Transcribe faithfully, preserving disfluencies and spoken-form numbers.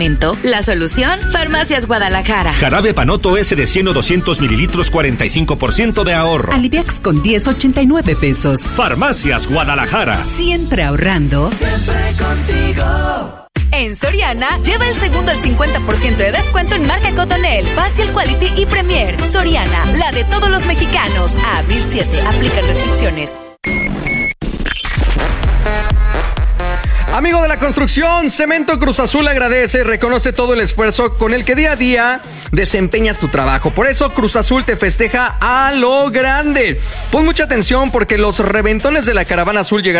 La solución, Farmacias Guadalajara. Jarabe Panoto S de cien o doscientos mililitros, cuarenta y cinco por ciento de ahorro. Aliviax con diez, ochenta y nueve pesos. Farmacias Guadalajara. Siempre ahorrando. Siempre contigo. En Soriana, lleva el segundo al cincuenta por ciento de descuento en marca Cotonel, Facial Quality y Premier. Soriana, la de todos los mexicanos. A abril siete, aplican restricciones. Amigo de la construcción, Cemento Cruz Azul agradece y reconoce todo el esfuerzo con el que día a día desempeñas tu trabajo. Por eso Cruz Azul te festeja a lo grande. Pon mucha atención porque los reventones de la Caravana Azul llegarán